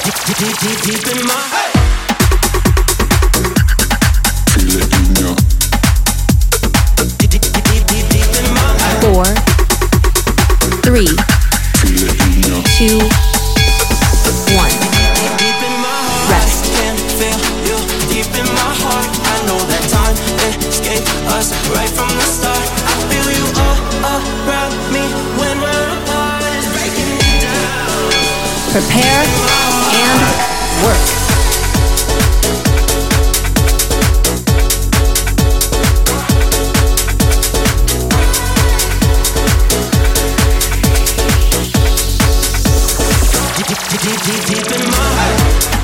Deep in my Feel it in your 4, 3, Feel it in your 2, 1. Rest. can feel you deep in my heart. I know that time escaped us right from the start. I feel you all around me when we're apart. It's breaking me down. Prepare and work. Deep in my heart.